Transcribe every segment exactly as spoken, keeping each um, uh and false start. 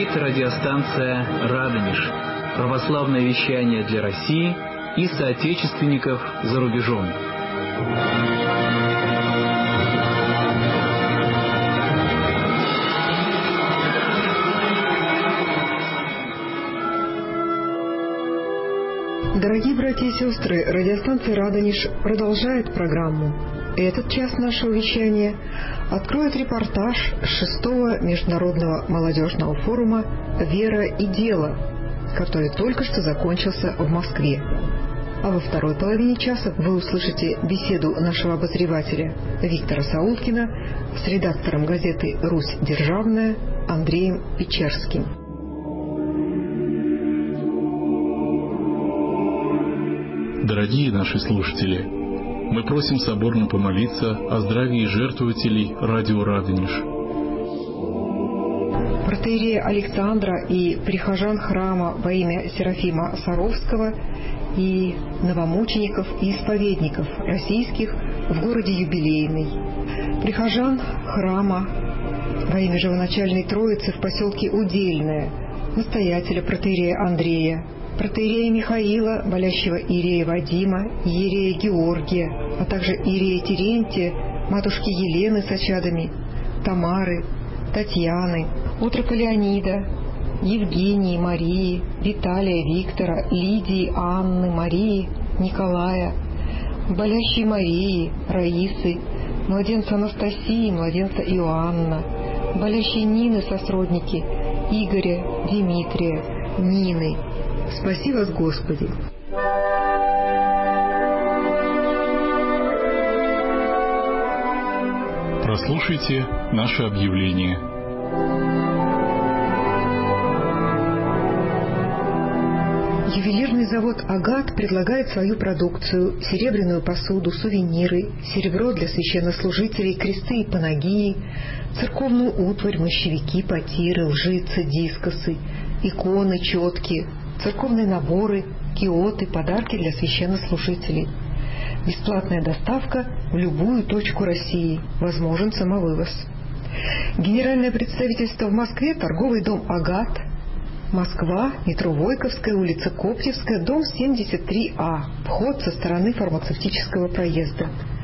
Это радиостанция «Радонеж», православное вещание для России и соотечественников за рубежом. Дорогие братья и сестры, радиостанция «Радонеж» продолжает программу. Этот час нашего вещания откроет репортаж шестого международного молодежного форума «Вера и дело», который только что закончился в Москве. А во второй половине часа вы услышите беседу нашего обозревателя Виктора Саулкина с редактором газеты «Русь Державная» Андреем Печерским. Дорогие наши слушатели, мы просим соборно помолиться о здравии жертвователей радио «Радонеж». Протоиерея Александра и прихожан храма во имя Серафима Саровского и новомучеников и исповедников российских в городе Юбилейный. Прихожан храма во имя Живоначальной Троицы в поселке Удельное, настоятеля протоиерея Андрея, протоиерея Михаила, болящего иерея Вадима, иерея Георгия, а также иерея Терентия, матушки Елены с очадами, Тамары, Татьяны, утрока Леонида, Евгении, Марии, Виталия, Виктора, Лидии, Анны, Марии, Николая, болящей Марии, Раисы, младенца Анастасии, младенца Иоанна, болящей Нины сосродники, Игоря, Дмитрия, Нины. Спаси вас, Господи! Прослушайте наше объявление. Ювелирный завод «Агат» предлагает свою продукцию: серебряную посуду, сувениры, серебро для священнослужителей, кресты и панагии, церковную утварь, мощевики, потиры, лжицы, дискосы, иконы, четки, церковные наборы, киоты, подарки для священнослужителей. Бесплатная доставка в любую точку России. Возможен самовывоз. Генеральное представительство в Москве, торговый дом «Агат», Москва, метро Войковская, улица Коптевская, дом семьдесят три А, вход со стороны фармацевтического проезда.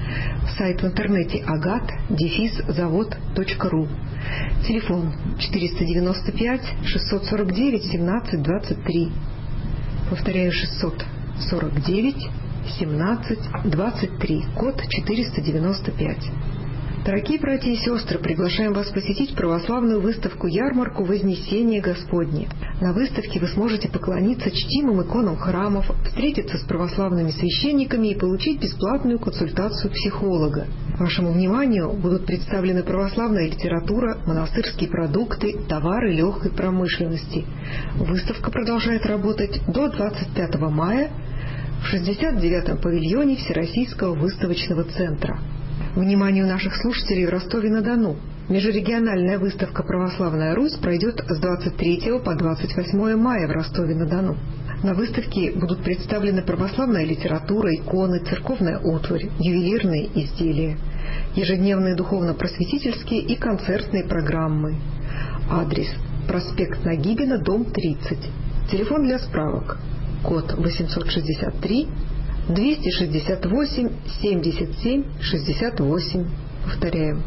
Сайт в интернете агат дефис завод точка ру. Телефон четыреста девяносто пять шестьсот сорок девять семнадцать двадцать три. Повторяю, шестьсот сорок девять семнадцать двадцать три, код четыреста девяносто пять. Дорогие братья и сестры, приглашаем вас посетить православную выставку-ярмарку «Вознесение Господне». На выставке вы сможете поклониться чтимым иконам храмов, встретиться с православными священниками и получить бесплатную консультацию психолога. Вашему вниманию будут представлены православная литература, монастырские продукты, товары легкой промышленности. Выставка продолжает работать до двадцать пятого мая в шестьдесят девятом павильоне Всероссийского выставочного центра. Вниманию наших слушателей в Ростове-на-Дону. Межрегиональная выставка «Православная Русь» пройдет с двадцать третьего по двадцать восьмое мая в Ростове-на-Дону. На выставке будут представлены православная литература, иконы, церковная утварь, ювелирные изделия, ежедневные духовно-просветительские и концертные программы. Адрес: проспект Нагибина, дом тридцать. Телефон для справок: код восемьсот шестьдесят три двести шестьдесят восемь семьдесят семь шестьдесят восемь. Повторяем: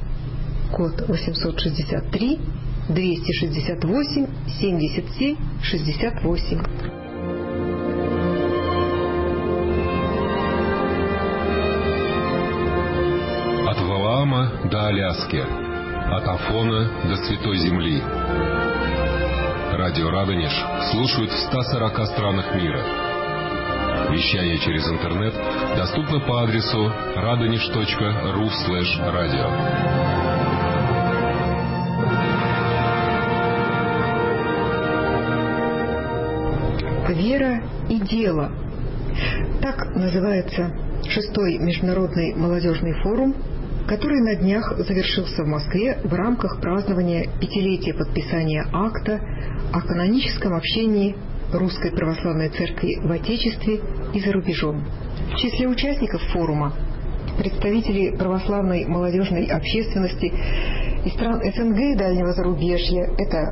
код восемьсот шестьдесят три двести шестьдесят восемь семьдесят семь шестьдесят восемь. От Валаама до Аляски, от Афона до Святой Земли. Радио «Радонеж» слушают в ста сорока странах мира. Вещание через интернет доступно по адресу радонеж точка ру слэш радио. Вера и дело. Так называется шестой международный молодежный форум, который на днях завершился в Москве в рамках празднования пятилетия подписания акта о каноническом общении Русской Православной Церкви в Отечестве и за рубежом. В числе участников форума представители православной молодежной общественности из стран СНГ и дальнего зарубежья. Это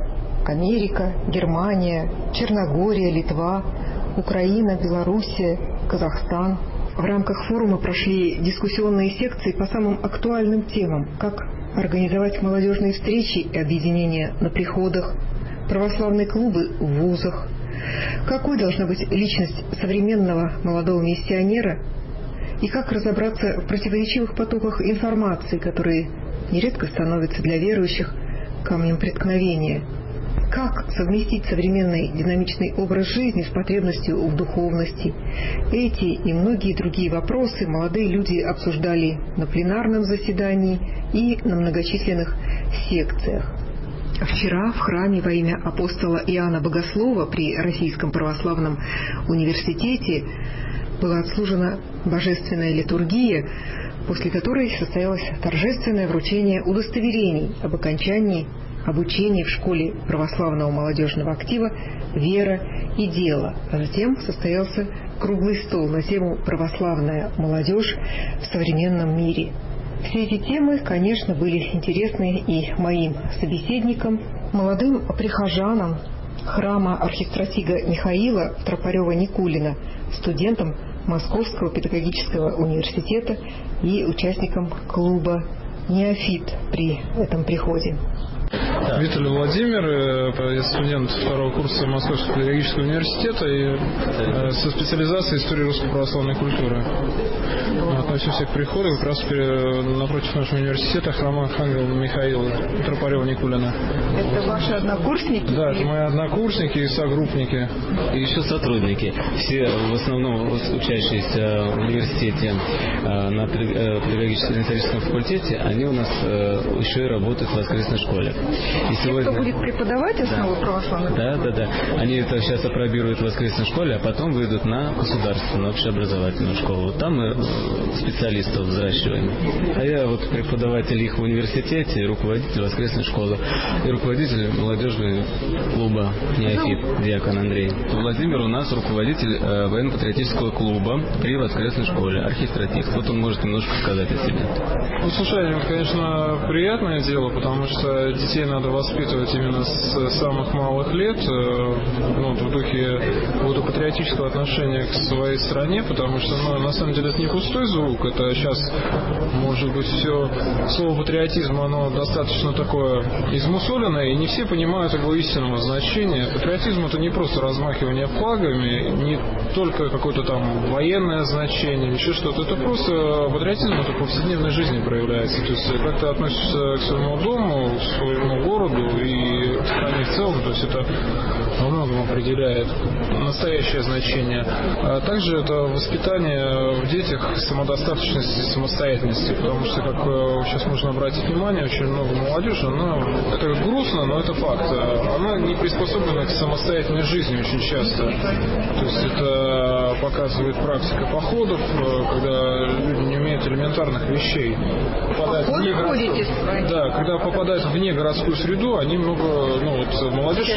Америка, Германия, Черногория, Литва, Украина, Белоруссия, Казахстан. В рамках форума прошли дискуссионные секции по самым актуальным темам, как организовать молодежные встречи и объединения на приходах, православные клубы в вузах, какой должна быть личность современного молодого миссионера и как разобраться в противоречивых потоках информации, которые нередко становятся для верующих камнем преткновения. Как совместить современный динамичный образ жизни с потребностью в духовности? Эти и многие другие вопросы молодые люди обсуждали на пленарном заседании и на многочисленных секциях. Вчера в храме во имя апостола Иоанна Богослова при Российском православном университете была отслужена божественная литургия, после которой состоялось торжественное вручение удостоверений об окончании обучения в школе православного молодежного актива «Вера и дело», а затем состоялся круглый стол на тему «Православная молодежь в современном мире». Все эти темы, конечно, были интересны и моим собеседникам, молодым прихожанам храма архистратига Михаила Тропарева-Никулина, студентам Московского педагогического университета и участникам клуба «Неофит» при этом приходе. Виталий Владимир, я студент второго курса Московского педагогического университета и со специализацией истории русской православной культуры. Относимся к приходу как раз напротив нашего университета храма Архангела Михаила Тропарева-Никулина. Это ваши однокурсники? Да, это мои однокурсники и согруппники. И еще сотрудники. Все в основном учащиеся в университете на педагогическом факультете, они у нас еще и работают в воскресной школе. И сегодня... Кто будет преподавать основы да. православной Да, да, да. Они это сейчас опробируют в воскресной школе, а потом выйдут на государственную общеобразовательную школу. Там мы специалистов взращиваем. А я вот преподаватель их в университете, руководитель воскресной школы и руководитель молодежного клуба «Неофит», диакон Андрей. Владимир у нас руководитель э, военно-патриотического клуба при воскресной школе, архистратик. Вот он может немножко сказать о себе. Ну, слушай, это, конечно, приятное дело, потому что детей надо воспитывать именно с самых малых лет, ну, в духе вот, патриотического отношения к своей стране, потому что, ну, на самом деле, это не пустой звук, это сейчас, может быть, все слово патриотизм, оно достаточно такое измусоленное, и не все понимают его истинного значения. Патриотизм — это не просто размахивание флагами, не только какое-то там военное значение, еще что-то. Это просто патриотизм, это в повседневной жизни проявляется. То есть, как ты относишься к своему дому, к своему городу и к стране в целом, то есть это во многом определяет настоящее значение. А также это воспитание в детях самодостаточности, самостоятельности, потому что, как сейчас можно обратить внимание, очень много молодежи, она, это грустно, но это факт, она не приспособлена к самостоятельной жизни очень часто. То есть это показывает практика походов, когда люди не умеют элементарных вещей. Попадают в негородскую, да, когда попадают в негородскую среду, они много, ну вот молодежь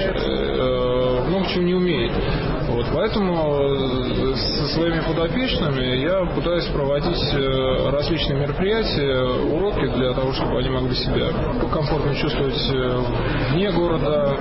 э, много чего не умеет. Вот, поэтому со своими подопечными я пытаюсь проводить различные мероприятия, уроки для того, чтобы они могли себя комфортно чувствовать вне города.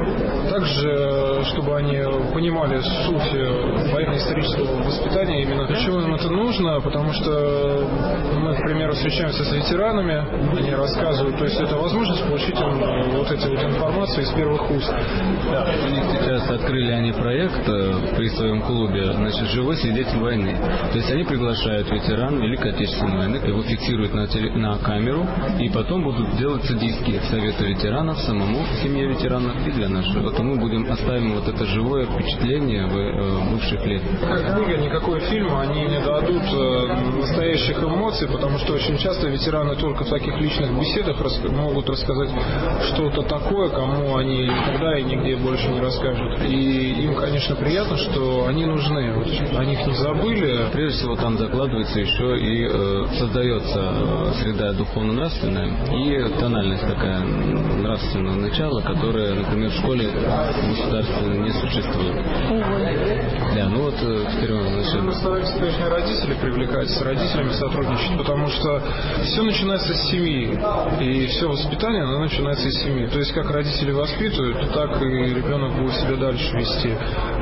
Также, чтобы они понимали суть военно-исторического воспитания, именно для чего им это нужно, потому что мы, к примеру, встречаемся с ветеранами, они рассказывают, то есть это возможность получить вот эти вот информацию из первых уст. Да, сейчас открыли они проект при своем клубе, значит, живой свидетель войны. То есть они приглашают ветеран Великой Отечественной войны, его фиксируют на, теле, на камеру, и потом будут делаться диски Совета ветеранов, самому семье ветеранов и для нашего. Вот мы будем оставим вот это живое впечатление в э, бывших лет. Как книга, никакой фильм, они не дадут э, настоящих эмоций, потому что очень часто ветераны только в таких личных беседах рас, могут рассказать что-то такое, кому они никогда и нигде больше не расскажут. И им, конечно, приятно, что что они нужны, вот, о них не забыли. Прежде всего там закладывается еще и э, создается среда духовно-нравственная и тональность такая нравственного начала, которая, например, в школе государственной не существует. Да, ну вот теперь мы начнем. Мы стараемся, конечно, родителей привлекать, с родителями сотрудничать, потому что все начинается с семьи, и все воспитание, оно начинается из семьи. То есть, как родители воспитывают, так и ребенок будет себя дальше вести.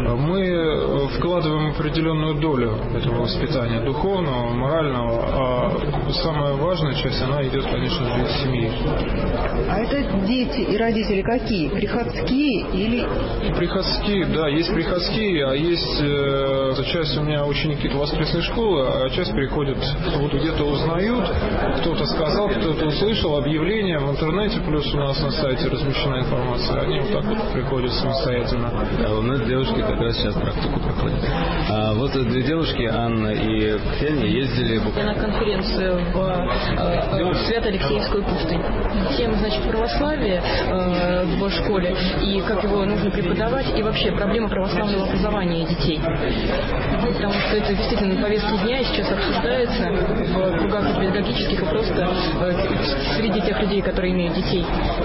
Мы вкладываем определенную долю этого воспитания, духовного, морального, а самая важная часть, она идет, конечно же, из семьи. А это дети и родители какие? Приходские или... Приходские, да, есть приходские, а есть э, часть у меня ученики воскресной школы, а часть приходит, вот где-то узнают, кто-то сказал, кто-то услышал объявление в интернете, плюс у нас на сайте размещена информация, они вот так вот приходят самостоятельно. А у нас девушки как раз сейчас практику проходят. А вот две девушки, Анна и Ксения, ездили на конференцию в, э, в Свято-Алексеевскую пустынь. Тема, значит, православие э, в школе и как его нужно преподавать, и вообще проблема православного образования детей. Потому что это действительно на повестке дня и сейчас обсуждается в кругах педагогических и просто э, среди тех людей, которые имеют детей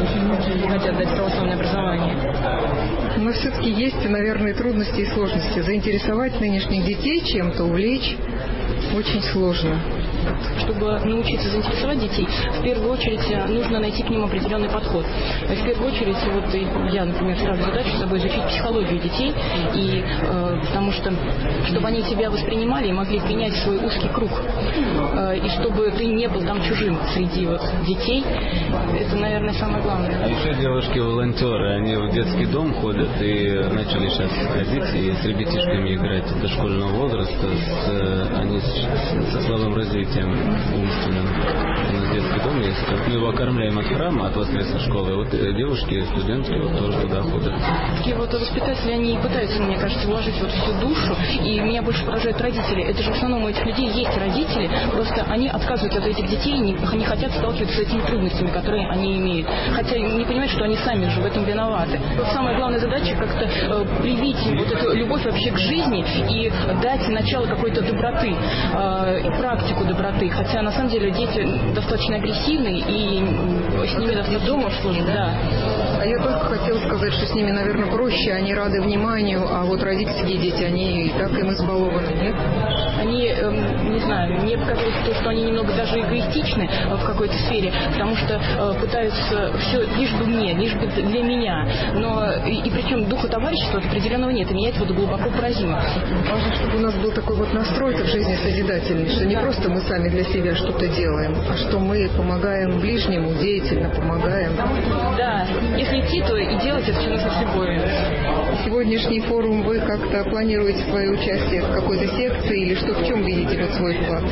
и хотят дать православное образование. Но все-таки есть, наверное, трудности и сложности. Заинтересовать нынешних детей чем-то, увлечь очень сложно. Чтобы научиться заинтересовать детей, в первую очередь нужно найти к ним определенный подход. В первую очередь, вот я, например, ставлю задачу с собой изучить психологию детей, и, э, потому что, чтобы они тебя воспринимали и могли принять свой узкий круг, э, и чтобы ты не был там чужим среди вот детей, это, наверное, самое главное. А еще девушки-волонтеры, они в детский дом ходят и начали сейчас ходить и с ребятишками играть до школьного возраста, с, они с, со слабым развитием умственным. У нас детский дом есть. Мы его окормляем от храма, от воскресной школы. Вот девушки, студентки вот тоже туда ходят. Такие вот воспитатели, они пытаются, мне кажется, вложить вот всю душу. И меня больше поражают родители. Это же в основном у этих людей есть родители, просто они отказываются от этих детей, не, не хотят сталкиваться с этими трудностями, которые они имеют. Хотя не понимают, что они сами же в этом виноваты. Вот самая главная задача как-то э, привить им вот эту любовь вообще к жизни и дать начало какой-то доброты э, и практику доброты. Хотя на самом деле дети достаточно агрессивные и с ними достаточно дома сложно. Да. А я только хотела сказать, что с ними, наверное, проще, они рады вниманию, а вот родительские дети, они и так им избалованы, нет? Они, э, не знаю, мне показалось то, что они немного даже эгоистичны э, в какой-то сфере, потому что э, пытаются все лишь бы мне, лишь бы для меня. Но и, и причем духа товарищества определенного нет, и меня это вот глубоко поразило. Важно, чтобы у нас был такой вот настрой в жизни созидательный, что не просто мы сами для себя что-то делаем, а что мы помогаем ближнему, деятельно помогаем. Да, если идти, то и делать это все нужно с любовью. Сегодняшний форум, вы как-то планируете свое участие в какой-то секции или что, в чем видите вот свой вклад?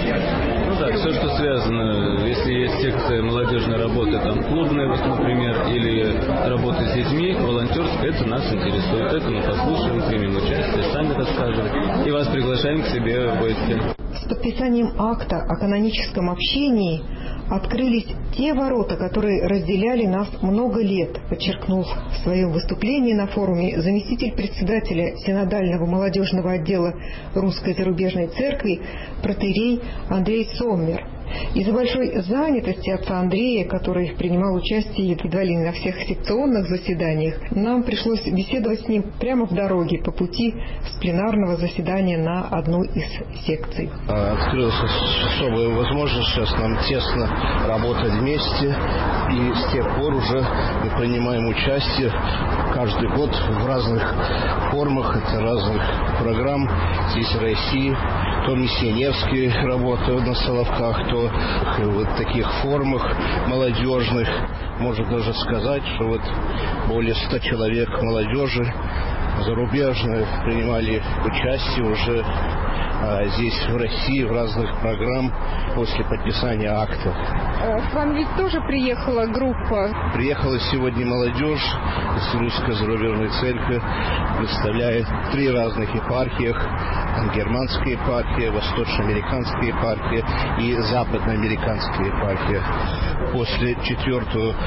Ну да, все, что связано, если есть секция молодежной работы, там клубная, вот, например, или работа с детьми, волонтерство, это нас интересует, это мы послушаем, примем участие, сами расскажем и вас приглашаем к себе в гости. С подписанием акта о каноническом общении открылись те ворота, которые разделяли нас много лет, подчеркнул в своем выступлении на форуме заместитель председателя Синодального молодежного отдела Русской зарубежной церкви протоиерей Андрей Соммер. Из-за большой занятости отца Андрея, который принимал участие едва ли не на всех секционных заседаниях, нам пришлось беседовать с ним прямо в дороге по пути с пленарного заседания на одну из секций. Открылась особая возможность сейчас нам тесно работать вместе, и с тех пор уже мы принимаем участие каждый год в разных формах, это разных программ здесь в России, то миссионерские работы на Соловках, то в таких формах молодежных. Можно даже сказать, что вот более ста человек молодежи зарубежные принимали участие уже а, здесь в России в разных программах после подписания акта. К вам ведь тоже приехала группа? Приехала сегодня молодежь из Русской зарубежной церкви, представляет три разных епархиях: германская епархия, восточноамериканская епархия и западноамериканская епархия. После четвертого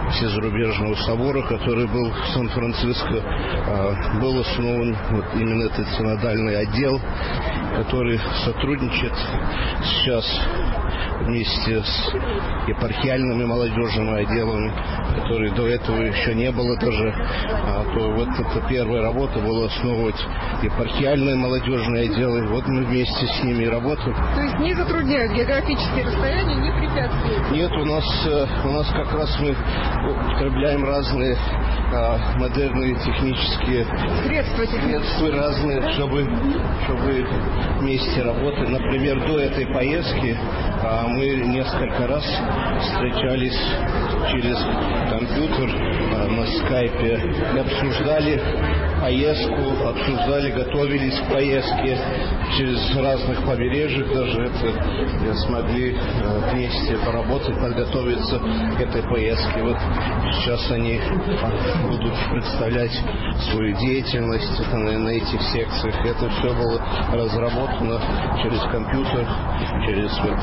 Всезарубежного собора, который был в Сан-Франциско, был основан вот именно этот синодальный отдел, который сотрудничает сейчас вместе с епархиальными молодежными отделами, которые до этого еще не было даже. А, то вот это первая работа была основывать епархиальные молодежные отделы. Вот мы вместе с ними работаем. То есть не затрудняют географические расстояния, не препятствуют? Нет, у нас, у нас как раз мы употребляем разные а, модерные технические средства, средства разные, да? чтобы, чтобы вместе работать. Например, до этой поездки а, мы несколько раз встречались через компьютер а, на скайпе и обсуждали поездку, обсуждали, готовились к поездке через разных побережьях, даже это смогли а, вместе поработать, подготовиться к этой поездке. Вот сейчас они а, будут представлять свою деятельность это, на, на этих секциях. Это все было разработано через компьютер, через вот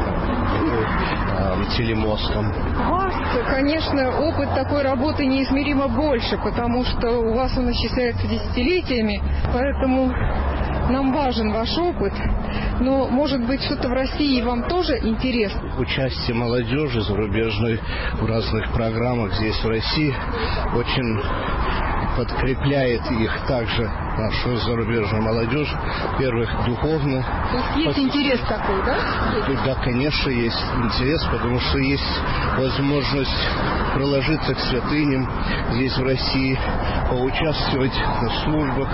телемостом. У вас, конечно, опыт такой работы неизмеримо больше, потому что у вас он исчисляется десятилетиями, поэтому нам важен ваш опыт. Но, может быть, что-то в России вам тоже интересно? Участие молодежи зарубежной в разных программах здесь, в России, очень подкрепляет их также, нашу зарубежную молодежь, во-первых, духовно. То есть есть Пос... интерес такой, да? Да, конечно, есть интерес, потому что есть возможность приложиться к святыням здесь, в России, поучаствовать на службах.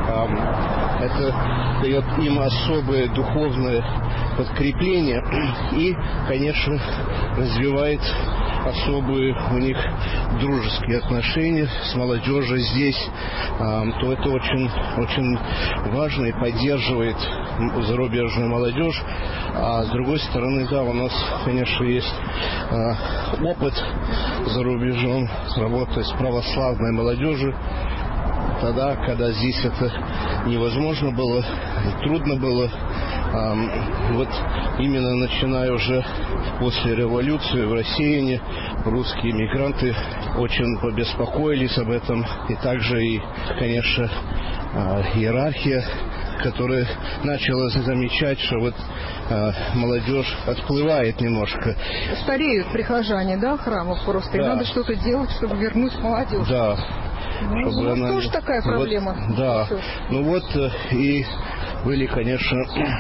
Это дает им особое духовное подкрепление и, конечно, развивает особые у них дружеские отношения с молодежью здесь, то это очень, очень важно и поддерживает зарубежную молодежь. А с другой стороны, да, у нас, конечно, есть опыт за рубежом работы с православной молодежью. Тогда, когда здесь это невозможно было, трудно было, вот именно начиная уже после революции в России, русские мигранты очень побеспокоились об этом. И также и, конечно, иерархия, которая начала замечать, что вот а, молодежь отплывает немножко. Стареют прихожане, да, храмов просто, да. И надо что-то делать, чтобы вернуть молодежь. Да. Ну, у нас она... тоже такая проблема. Вот, да. Ну вот и были, конечно,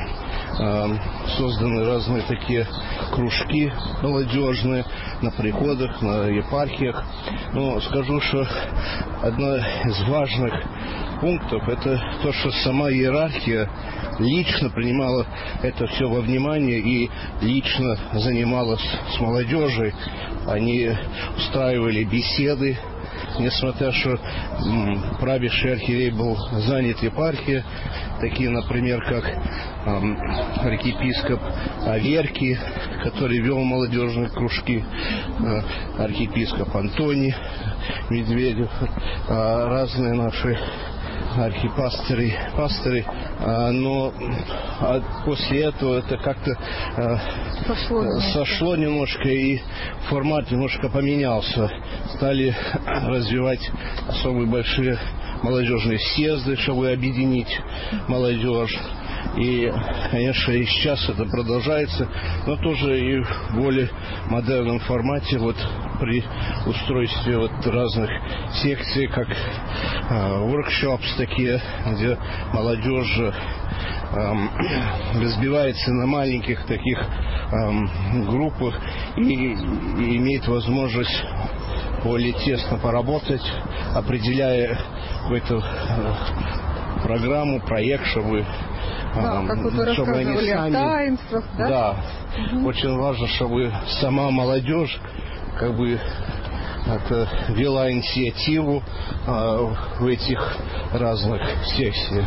созданы разные такие кружки молодежные на приходах, на епархиях. Но скажу, что одно из важных пунктов это то, что сама иерархия лично принимала это все во внимание и лично занималась с молодежью. Они устраивали беседы, несмотря что правящий архиерей был занят епархией, такие, например, как эм, архиепископ Аверкий, который вел молодежные кружки, э, архиепископ Антоний Медведев, э, разные наши архипастыры, пастыры, а, но а после этого это как-то а, сошло, сошло немножко, и формат немножко поменялся. Стали развивать особые большие молодежные съезды, чтобы объединить молодежь. И, конечно, и сейчас это продолжается, но тоже и в более модерном формате, вот при устройстве вот разных секций, как workshops э, такие, где молодежь э, разбивается на маленьких таких э, группах и, и имеет возможность более тесно поработать, определяя какую-то э, программу, проект, чтобы Да, как вот вы рассказывали о таинствах, да? Да. Угу. Очень важно, чтобы сама молодежь как бы это, вела инициативу а, в этих разных секциях.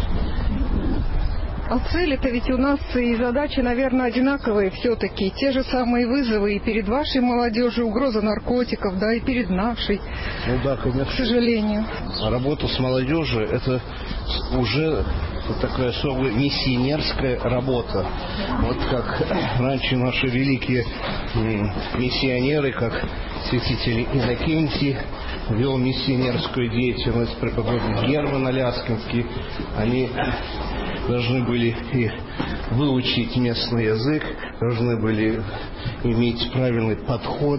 А цели-то ведь у нас и задачи, наверное, одинаковые все-таки. Те же самые вызовы и перед вашей молодежью, угроза наркотиков, да, и перед нашей. Ну да, конечно. К сожалению. Работа с молодежью – это уже вот такая особая миссионерская работа. Вот как раньше наши великие миссионеры, как святитель Иннокентий, вел миссионерскую деятельность, преподобный Герман Аляскинский. Они должны были и выучить местный язык, должны были иметь правильный подход,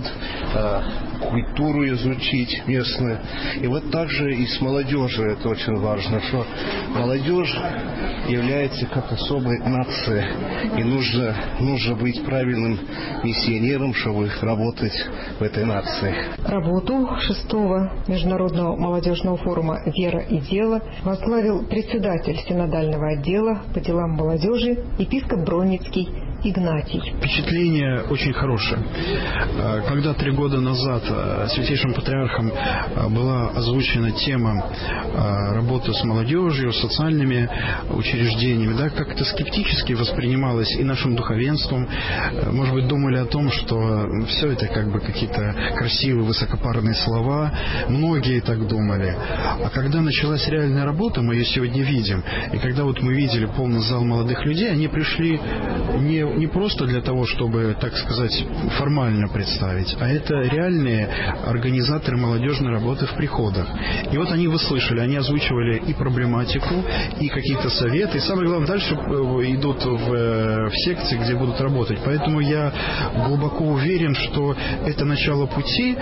культуру изучить местную. И вот также и с молодежью это очень важно, что молодежь является как особой нацией, и нужно, нужно быть правильным миссионером, чтобы работать в этой нации. Работу шестого Международного молодежного форума «Вера и дело» возглавил председатель синодального отдела по делам молодежи епископ Бронницкий Игнатий. Впечатление очень хорошее. Когда три года назад святейшим патриархом была озвучена тема работы с молодежью, с социальными учреждениями, да, как-то скептически воспринималось и нашим духовенством. Может быть, думали о том, что все это как бы какие-то красивые, высокопарные слова. Многие так думали. А когда началась реальная работа, мы ее сегодня видим, и когда вот мы видели полный зал молодых людей, они пришли не не просто для того, чтобы, так сказать, формально представить, а это реальные организаторы молодежной работы в приходах. И вот они выслышали, они озвучивали и проблематику, и какие-то советы, и самое главное, дальше идут в, в секции, где будут работать. Поэтому я глубоко уверен, что это начало пути,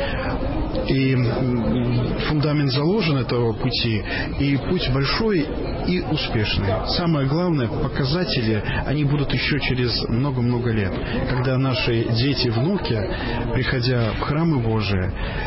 и фундамент заложен этого пути, и путь большой и успешный. Самое главное, показатели, они будут еще через много-много лет, когда наши дети, внуки, приходя в храмы Божии,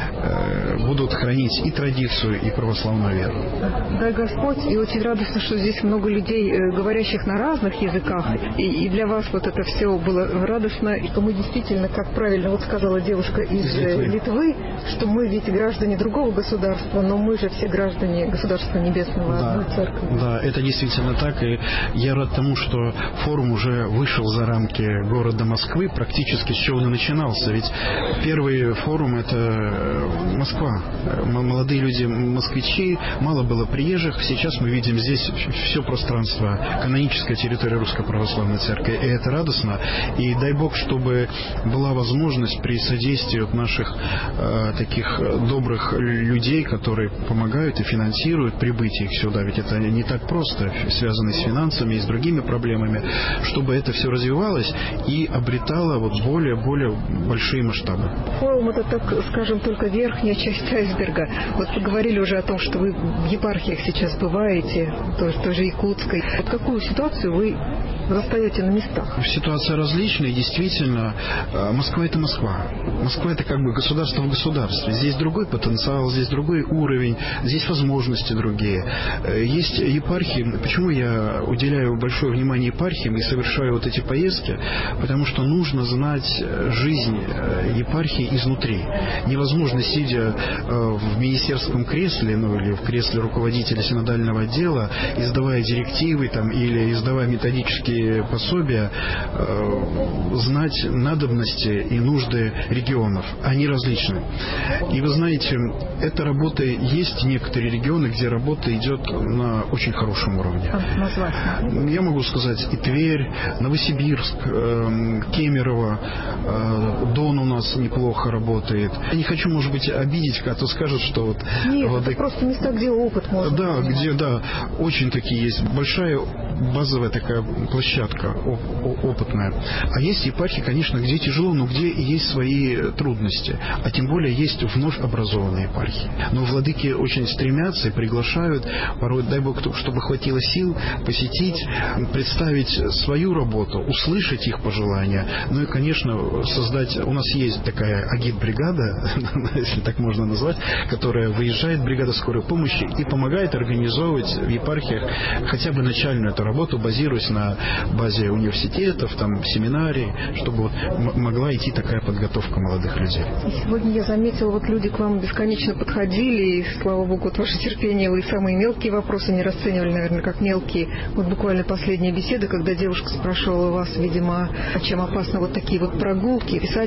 будут хранить и традицию, и православную веру. Дай Господь, и очень радостно, что здесь много людей, говорящих на разных языках, и, и для вас вот это все было радостно, и что мы действительно, как правильно вот сказала девушка из, из Литвы. Литвы, что мы ведь граждане другого государства, но мы же все граждане государства небесного, да, одной церкви. Да, это действительно так, и я рад тому, что форум уже вышел за рамки города Москвы, практически с чего он и начинался. Ведь первый форум — это Москва. Молодые люди, москвичи, мало было приезжих. Сейчас мы видим здесь все пространство, каноническая территория Русской Православной Церкви. И это радостно. И дай Бог, чтобы была возможность при содействии вот наших э, таких добрых людей, которые помогают и финансируют прибытие их сюда. Ведь это не так просто, связано с финансами и с другими проблемами, чтобы это все развивалось и обретала вот более-более большие масштабы. Форум — это, так скажем, только верхняя часть айсберга. Вот поговорили уже о том, что вы в епархиях сейчас бываете, той, той же Якутской. Вот какую ситуацию вы застаете на местах? Ситуация различная, действительно. Москва — это Москва. Москва — это как бы государство в государстве. Здесь другой потенциал, здесь другой уровень, здесь возможности другие. Есть епархии. Почему я уделяю большое внимание епархиям и совершаю вот эти поездки? Потому что нужно знать жизнь епархии изнутри. Невозможно, сидя в министерском кресле, ну или в кресле руководителя синодального отдела, издавая директивы там, или издавая методические пособия, знать надобности и нужды регионов. Они различны. И вы знаете, эта работа, есть некоторые регионы, где работа идет на очень хорошем уровне. Я могу сказать и Тверь, Новосибирск, Кемерово, Дон у нас неплохо работает. Я не хочу, может быть, обидеть, а то скажут, что вот... Нет, вот, это просто места, где опыт можно. Да, быть. где, да, очень такие есть. Большая базовая такая площадка оп- опытная. А есть епархии, конечно, где тяжело, но где и есть свои трудности. А тем более есть вновь образованные епархии. Но владыки очень стремятся и приглашают, порой, дай Бог, чтобы хватило сил посетить, представить свою работу, услышать их пожелания. Ну и, конечно, создать... У нас есть такая агит-бригада, если так можно назвать, которая выезжает, бригада скорой помощи, и помогает организовывать в епархиях хотя бы начальную эту работу, базируясь на базе университетов, там, семинарий, чтобы вот могла идти такая подготовка молодых людей. Сегодня я заметила, вот люди к вам бесконечно подходили, и, слава Богу, вот ваше терпение, вы самые мелкие вопросы не расценивали, наверное, как мелкие. Вот буквально последняя беседа, когда девушка спрашивала вас, видимо, чем опасны вот такие вот прогулки, писательские разнообразные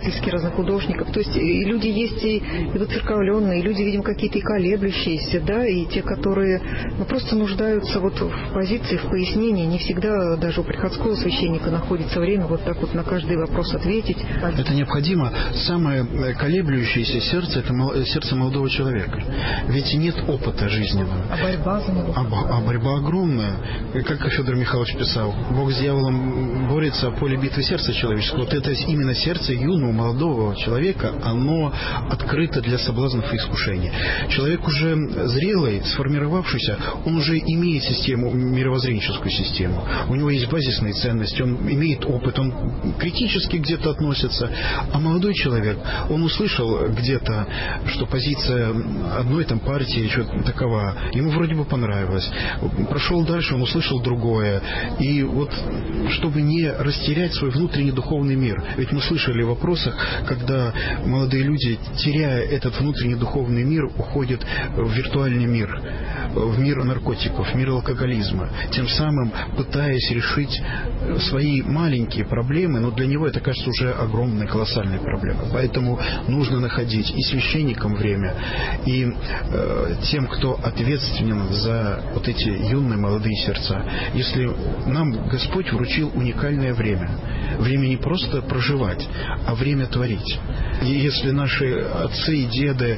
разных художников. То есть и люди есть и, и воцерковленные, и люди, видимо, какие-то и колеблющиеся, да, и те, которые ну, просто нуждаются вот в позиции, в пояснении. Не всегда даже у приходского священника находится время вот так вот на каждый вопрос ответить. Это необходимо. Самое колеблющееся сердце – это сердце молодого человека. Ведь нет опыта жизненного. А борьба за него? А, а борьба огромная. Как Федор Михайлович писал, Бог с дьяволом борется, а поле битвы сердца человеческого. Вот это именно сердце юного, молодого человека, оно открыто для соблазнов и искушений. Человек уже зрелый, сформировавшийся, он уже имеет систему, мировоззренческую систему. У него есть базисные ценности, он имеет опыт, он критически где-то относится. А молодой человек, он услышал где-то, что позиция одной там партии что-то такова, ему вроде бы понравилось. Прошел дальше, он услышал другое. И вот, чтобы не растерять свой внутренний духовный мир. Ведь мы слышали в вопросах, когда молодые люди, теряя этот внутренний духовный мир, уходят в виртуальный мир, в мир наркотиков, в мир алкоголизма, тем самым пытаясь решить свои маленькие проблемы, но для него это, кажется, уже огромная, колоссальная проблема. Поэтому нужно находить и священникам время, и э, тем, кто ответственен за вот эти юные молодые сердца. Если нам Господь вручил уникальное время, время не просто проживать, а время творить. И если наши отцы и деды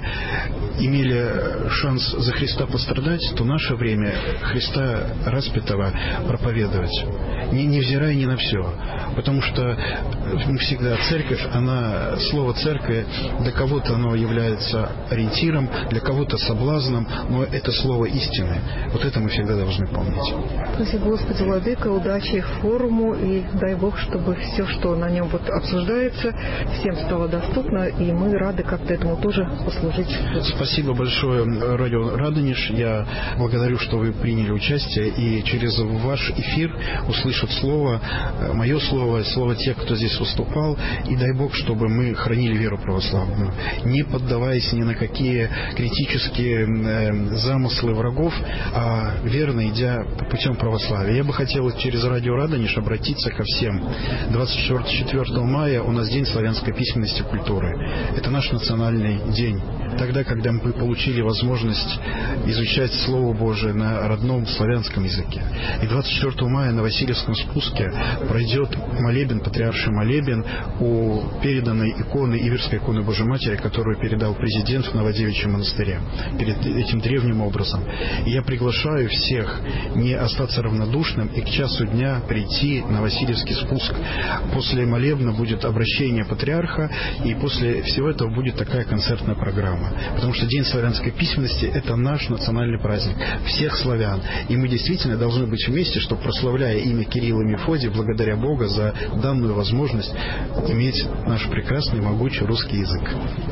имели шанс за Христа пострадать, то наше время Христа распятого проповедовать, не, невзирая ни на все. Потому что всегда церковь, она, слово церковь, для кого-то оно является ориентиром, для кого-то соблазном, но это слово истины. Вот это мы всегда должны помнить. Спасибо, Господи, Владыка, удачи форуму, и дай Бог, чтобы все, что на нем вот обсуждается, всем стало доступно, и мы рады как-то этому тоже послужить. Спасибо большое, радио Радонеж. Я благодарю, что вы приняли участие, и через ваш эфир услышат слово, мое слово, слово тех, кто здесь выступал, и дай Бог, чтобы мы хранили веру православную, не поддаваясь ни на какие критические э, замыслы врагов, а верно идя путем православия. Я бы хотел через радио Радонеж обратиться ко всем. двадцать четвёртого мая у нас День славянской письменности и культуры. Это наш национальный день. Тогда, когда мы получили возможность изучать Слово Божие на родном славянском языке. И двадцать четвёртого мая на Васильевском спуске пройдет молебен, патриарший молебен у переданной иконы, Иверской иконы Божьей Матери, которую передал президент в Новодевичьем монастыре, перед этим древним образом. И я приглашаю всех не остаться равнодушным и к часу дня прийти на Васильевский спуск. После молебна будет обращение патриарха, и после всего этого будет такая концертная программа. Потому что День славянской письменности – это наш национальный праздник всех славян. И мы действительно должны быть вместе, чтобы, прославляя имя Кирилла и Мефодия, благодаря Богу за данную возможность иметь наш прекрасный, могучий русский язык.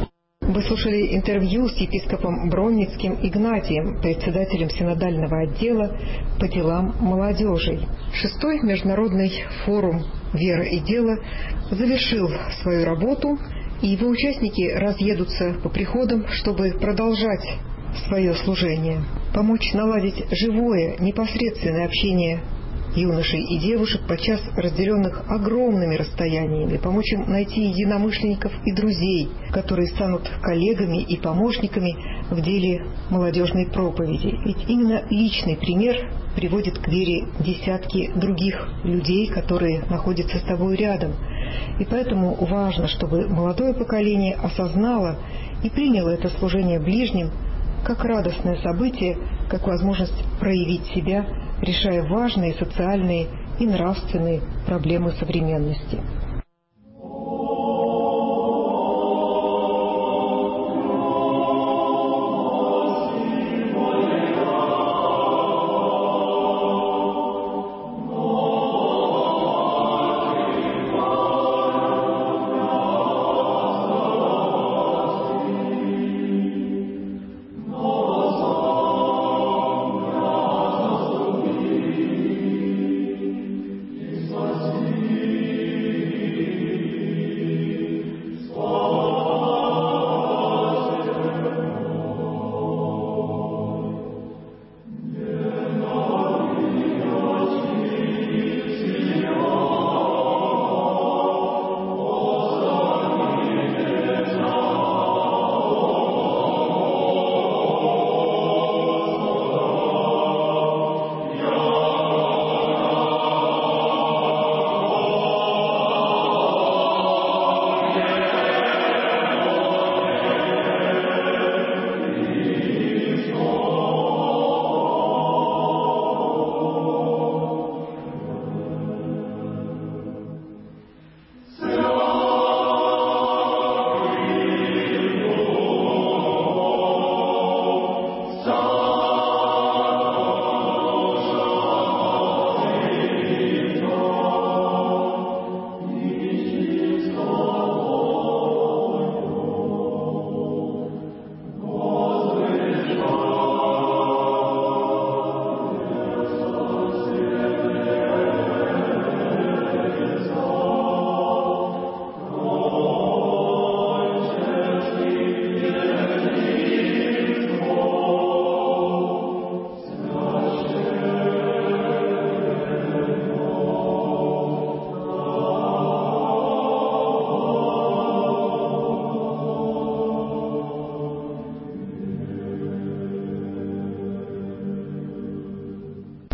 Вы слушали интервью с епископом Бронницким Игнатием, председателем синодального отдела по делам молодежи. Шестой международный форум «Вера и дело» завершил свою работу, и его участники разъедутся по приходам, чтобы продолжать свое служение, помочь наладить живое, непосредственное общение юношей и девушек, подчас разделенных огромными расстояниями, помочь им найти единомышленников и друзей, которые станут коллегами и помощниками в деле молодежной проповеди. Ведь именно личный пример приводит к вере десятки других людей, которые находятся с тобой рядом. И поэтому важно, чтобы молодое поколение осознало и приняло это служение ближним как радостное событие, как возможность проявить себя, решая важные социальные и нравственные проблемы современности.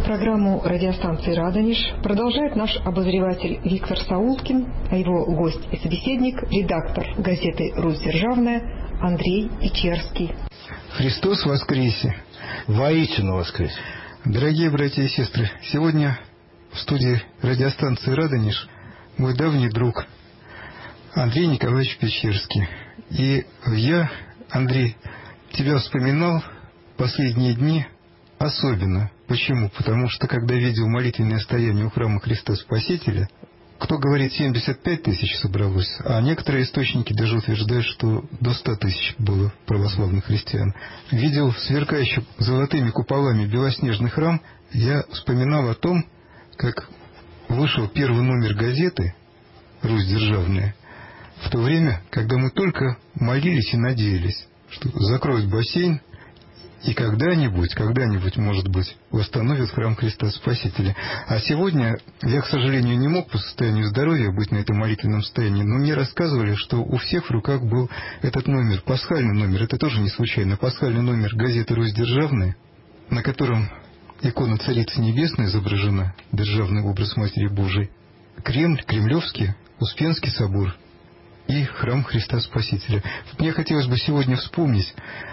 Программу радиостанции «Радонеж» продолжает наш обозреватель Виктор Саулкин, а его гость и собеседник – редактор газеты «Русь Державная» Андрей Ичерский. Христос воскресе! Воистину воскресе! Дорогие братья и сестры, сегодня в студии радиостанции «Радонеж» мой давний друг Андрей Николаевич Печерский. И я, Андрей, тебя вспоминал последние дни особенно. Почему? Потому что, когда видел молитвенное стояние у храма Христа Спасителя, кто говорит, семьдесят пять тысяч собралось, а некоторые источники даже утверждают, что до ста тысяч было православных христиан. Видел сверкающий золотыми куполами белоснежный храм, я вспоминал о том, как вышел первый номер газеты «Русь Державная», в то время, когда мы только молились и надеялись, что закроют бассейн, и когда-нибудь, когда-нибудь, может быть, восстановят храм Христа Спасителя. А сегодня я, к сожалению, не мог по состоянию здоровья быть на этом молитвенном стоянии, но мне рассказывали, что у всех в руках был этот номер, пасхальный номер. Это тоже не случайно. Пасхальный номер газеты «Русь Державная», на котором икона Царицы Небесной изображена, державный образ Матери Божией, Кремль, Кремлевский, Успенский собор и храм Христа Спасителя. Мне хотелось бы сегодня вспомнить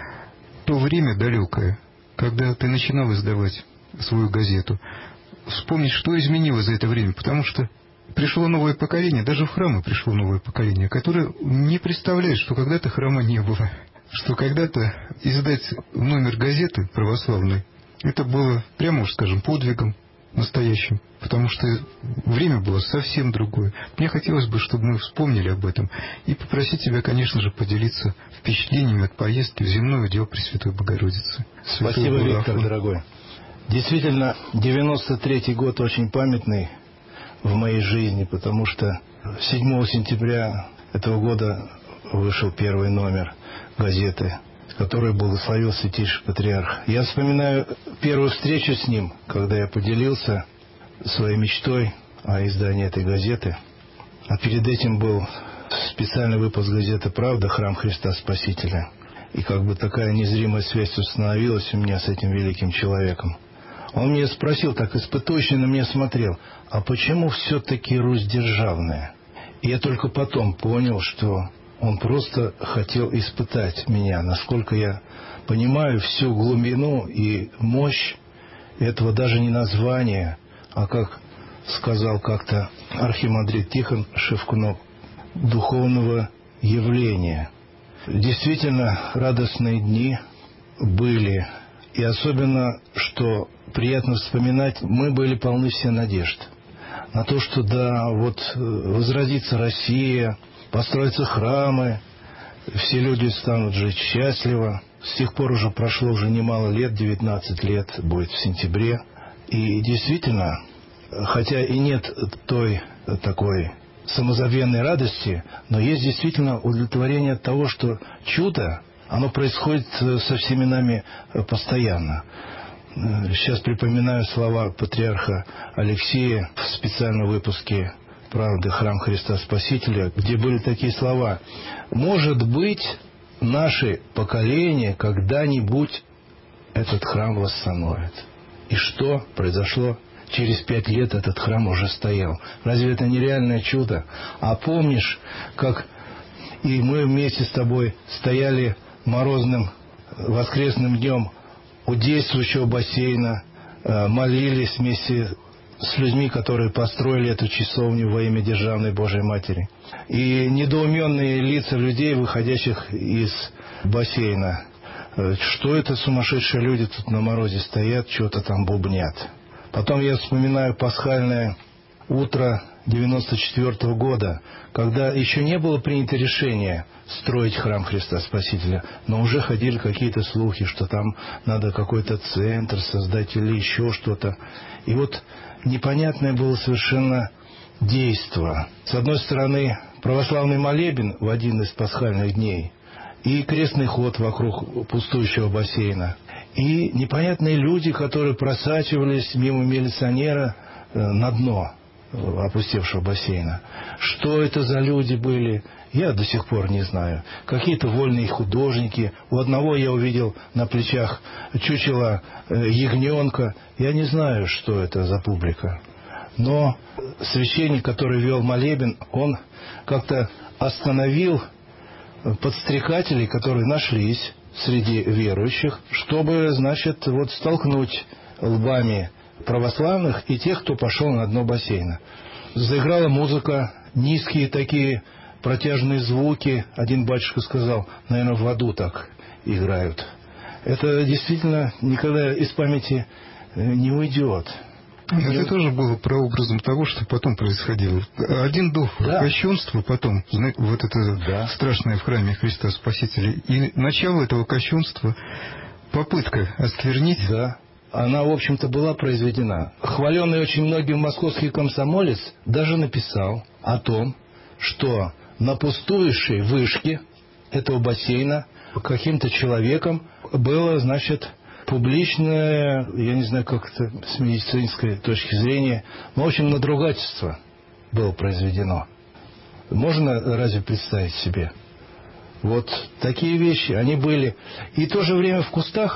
то время далекое, когда ты начинал издавать свою газету, вспомнить, что изменилось за это время, потому что пришло новое поколение, даже в храмы пришло новое поколение, которое не представляет, что когда-то храма не было, что когда-то издать номер газеты православной, это было, прямо уж скажем, подвигом настоящим, потому что время было совсем другое. Мне хотелось бы, чтобы мы вспомнили об этом и попросить тебя, конечно же, поделиться впечатлениями от поездки в земной удел Пресвятой Богородицы. Спасибо, Виктор, дорогой. Действительно, девяносто третий год очень памятный в моей жизни, потому что седьмого сентября этого года вышел первый номер газеты, который благословил Святейший Патриарх. Я вспоминаю первую встречу с ним, когда я поделился своей мечтой о издании этой газеты. А перед этим был специальный выпуск газеты «Правда. Храм Христа Спасителя». И как бы такая незримая связь установилась у меня с этим великим человеком. Он мне спросил, так испытующе на меня смотрел, а почему все-таки Русь державная? И я только потом понял, что он просто хотел испытать меня, насколько я понимаю всю глубину и мощь этого даже не названия, а, как сказал как-то архимандрит Тихон Шевкунов, духовного явления. Действительно, радостные дни были. И особенно, что приятно вспоминать, мы были полны все надежд на то, что да, вот возродится Россия, построятся храмы, все люди станут жить счастливо. С тех пор уже прошло уже немало лет, девятнадцать лет будет в сентябре. И действительно, хотя и нет той такой самозабвенной радости, но есть действительно удовлетворение от того, что чудо, оно происходит со всеми нами постоянно. Сейчас припоминаю слова патриарха Алексея в специальном выпуске «Правды. Храм Христа Спасителя», где были такие слова: «Может быть, наше поколение когда-нибудь этот храм восстановит». И что произошло? Через пять лет этот храм уже стоял. Разве это нереальное чудо? А помнишь, как и мы вместе с тобой стояли морозным воскресным днем у действующего бассейна, молились вместе с людьми, которые построили эту часовню во имя Державной Божией Матери. И недоуменные лица людей, выходящих из бассейна. Что это сумасшедшие люди тут на морозе стоят, что-то там бубнят. Потом я вспоминаю пасхальное утро девяносто четвёртого года, когда еще не было принято решение строить храм Христа Спасителя, но уже ходили какие-то слухи, что там надо какой-то центр создать или еще что-то. И вот непонятное было совершенно действо. С одной стороны, православный молебен в один из пасхальных дней, и крестный ход вокруг пустующего бассейна, и непонятные люди, которые просачивались мимо милиционера на дно. опустевшего бассейна. Что это за люди были, я до сих пор не знаю. Какие-то вольные художники. У одного я увидел на плечах чучело ягненка. Я не знаю, что это за публика. Но священник, который вел молебен, он как-то остановил подстрекателей, которые нашлись среди верующих, чтобы, значит, вот столкнуть лбами православных и тех, кто пошел на дно бассейна. Заиграла музыка, низкие такие протяжные звуки. Один батюшка сказал, наверное, в аду так играют. Это действительно никогда из памяти не уйдет. Это и... тоже было прообразом того, что потом происходило. Один дух да. кощунства, потом вот это да. страшное в храме Христа Спасителя. И начало этого кощунства, попытка осквернить. Да. Она, в общем-то, была произведена. Хваленный очень многим московский комсомолец даже написал о том, что на пустующей вышке этого бассейна каким-то человеком было, значит, публичное, я не знаю, как это с медицинской точки зрения, но, в общем, надругательство было произведено. Можно разве представить себе? Вот такие вещи, они были. И в то же время в кустах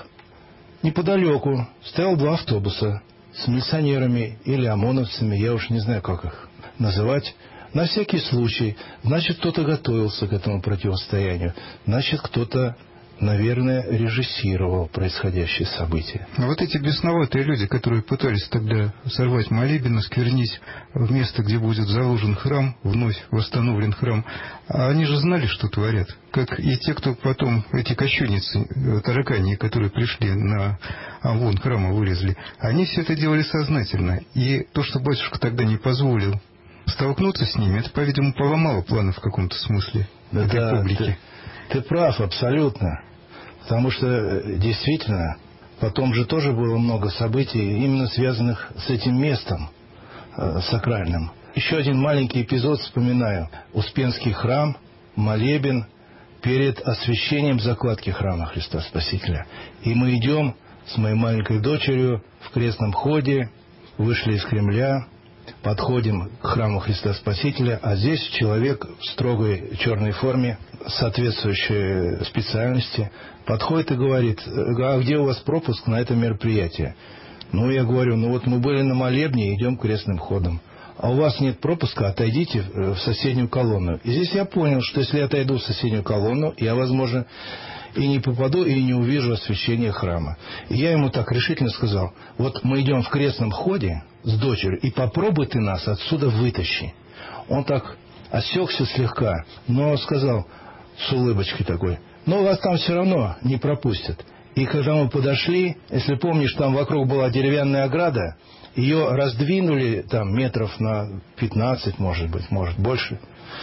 неподалеку стоял два автобуса с милиционерами или ОМОНовцами, я уж не знаю, как их называть. На всякий случай. Значит, кто-то готовился к этому противостоянию. Значит, кто-то, наверное, режиссировал происходящее событие. А вот эти бесноватые люди, которые пытались тогда сорвать молебен, осквернить в место, где будет заложен храм, вновь восстановлен храм, они же знали, что творят. Как и те, кто потом, эти кощунницы, таракани, которые пришли на амвон храма, вылезли, они все это делали сознательно. И то, что батюшка тогда не позволил столкнуться с ними, это, по-видимому, поломало планы в каком-то смысле да, этой да, публики. Ты, ты прав, абсолютно. Потому что, действительно, потом же тоже было много событий, именно связанных с этим местом э, сакральным. Еще один маленький эпизод вспоминаю. Успенский храм, молебен перед освящением закладки храма Христа Спасителя. И мы идем с моей маленькой дочерью в крестном ходе, вышли из Кремля, подходим к храму Христа Спасителя, а здесь человек в строгой черной форме, соответствующей специальности, подходит и говорит, а где у вас пропуск на это мероприятие? Ну, я говорю, ну вот мы были на молебне, идем крестным ходом. А у вас нет пропуска, отойдите в соседнюю колонну. И здесь я понял, что если я отойду в соседнюю колонну, я, возможно, и не попаду, и не увижу освящение храма. И я ему так решительно сказал, вот мы идем в крестном ходе с дочерью, и попробуй ты нас отсюда вытащи. Он так осекся слегка, но сказал с улыбочкой такой, но вас там все равно не пропустят. И когда мы подошли, если помнишь, там вокруг была деревянная ограда, ее раздвинули там метров на пятнадцать, может быть, может больше.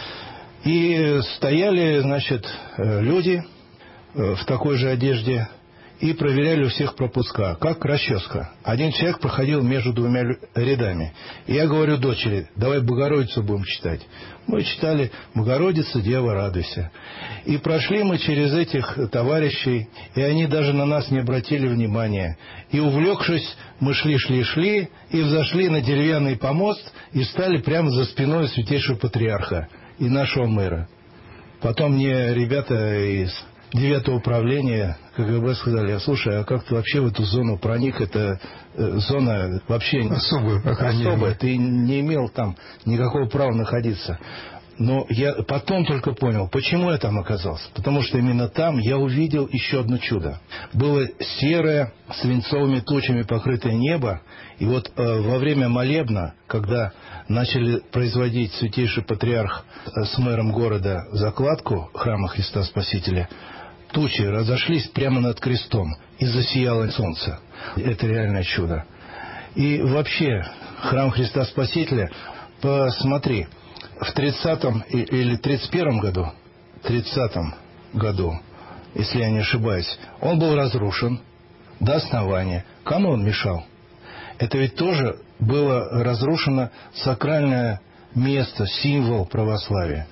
И стояли, значит, люди в такой же одежде и проверяли у всех пропуска, как расческа. Один человек проходил между двумя рядами. И я говорю дочери, давай Богородицу будем читать. Мы читали «Богородица, Дева, радуйся». И прошли мы через этих товарищей, и они даже на нас не обратили внимания. И, увлекшись, мы шли-шли-шли, и взошли на деревянный помост, и встали прямо за спиной святейшего патриарха и нашего мэра. Потом мне ребята из девятого управления КГБ сказали, слушай, а как ты вообще в эту зону проник? Это э, зона вообще особая, особая. Ты не имел там никакого права находиться. Но я потом только понял, почему я там оказался. Потому что именно там я увидел еще одно чудо. Было серое, свинцовыми тучами покрытое небо. И вот э, во время молебна, когда начали производить святейший патриарх э, с мэром города закладку храма Христа Спасителя, тучи разошлись прямо над крестом, и засияло солнце. Это реальное чудо. И вообще, храм Христа Спасителя, посмотри, в тридцатом или тридцать первом году, тридцатом году, если я не ошибаюсь, он был разрушен до основания. Кому он мешал? Это ведь тоже было разрушено сакральное место, символ православия.